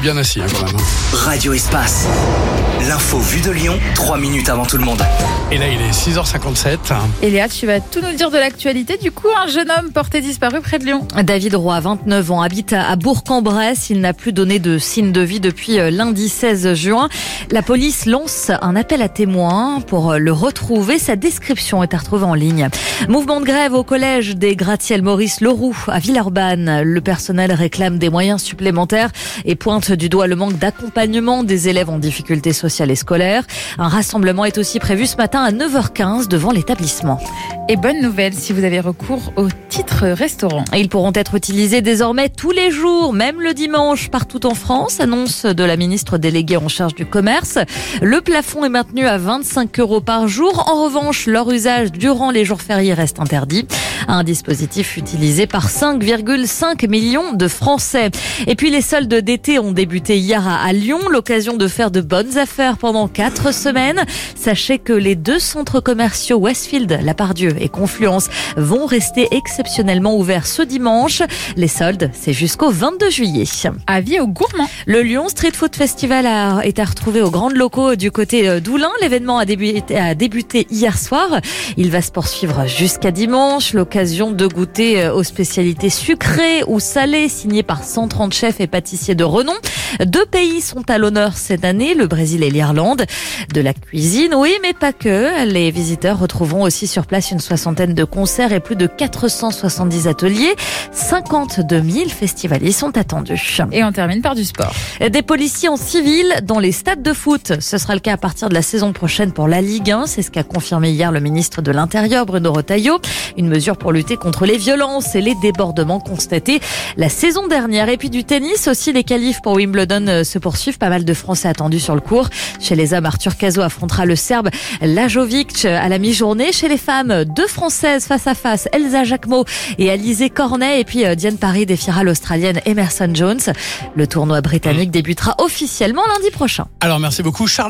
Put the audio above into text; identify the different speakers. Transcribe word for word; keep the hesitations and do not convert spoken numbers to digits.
Speaker 1: bien assis hein, quand même.
Speaker 2: Radio Espace. L'info vue de Lyon, trois minutes avant tout le monde.
Speaker 1: Et là, il est six heures cinquante-sept.
Speaker 3: Et Léa, tu vas tout nous dire de l'actualité. Du coup, un jeune homme porté disparu près de Lyon.
Speaker 4: David Roy, vingt-neuf ans, habite à Bourg-en-Bresse. Il n'a plus donné de signe de vie depuis lundi seize juin. La police lance un appel à témoins pour le retrouver. Sa description est à retrouver en ligne. Mouvement de grève au collège des gratte-ciel Maurice Leroux à Villeurbanne. Le personnel réclame des moyens supplémentaires et pointe du doigt le manque d'accompagnement des élèves en difficulté sociale et scolaire. Un rassemblement est aussi prévu ce matin à neuf heures quinze devant l'établissement.
Speaker 3: Et bonne nouvelle si vous avez recours au titre restaurant.
Speaker 4: Ils pourront être utilisés désormais tous les jours, même le dimanche, partout en France, annonce de la ministre déléguée en charge du commerce. Le plafond est maintenu à vingt-cinq euros par jour. En revanche, leur usage durant les jours fériés reste interdit. Un dispositif utilisé par cinq virgule cinq millions de Français. Et puis les soldes d'été ont débuté hier à Lyon, l'occasion de faire de bonnes affaires pendant quatre semaines. Sachez que les deux centres commerciaux Westfield, La Part-Dieu et Confluence vont rester exceptionnellement ouverts ce dimanche. Les soldes, c'est jusqu'au vingt-deux juillet.
Speaker 3: Avis aux gourmands.
Speaker 4: Le Lyon Street Food Festival a été à retrouver aux grandes locaux du côté d'Oulin. L'événement a débuté, a débuté hier soir. Il va se poursuivre jusqu'à dimanche. L'occasion de goûter aux spécialités sucrées ou salées signées par cent trente chefs et pâtissiers de renom. Deux pays sont à l'honneur cette année, le Brésil et l'Irlande. De la cuisine, oui, mais pas que. Les visiteurs retrouveront aussi sur place une soixantaine de concerts et plus de quatre cent soixante-dix ateliers. cinquante-deux mille festivaliers sont attendus.
Speaker 3: Et on termine par du sport.
Speaker 4: Des policiers en civil dans les stades de foot. Ce sera le cas à partir de la saison prochaine pour la Ligue un. C'est ce qu'a confirmé hier le ministre de l'Intérieur, Bruno Retailleau. Une mesure pour lutter contre les violences et les débordements constatés la saison dernière. Et puis du tennis aussi, les qualifs pour Wimbledon se poursuivent. Pas mal de Français attendus sur le court. Chez les hommes, Arthur Cazot affrontera le Serbe Lajovic à la mi-journée. Chez les femmes, deux Françaises face à face, Elsa Jacquemot et Alizé Cornet. Et puis Diane Parry défiera l'Australienne Emerson Jones. Le tournoi britannique débutera officiellement lundi prochain.
Speaker 1: Alors merci beaucoup Charles.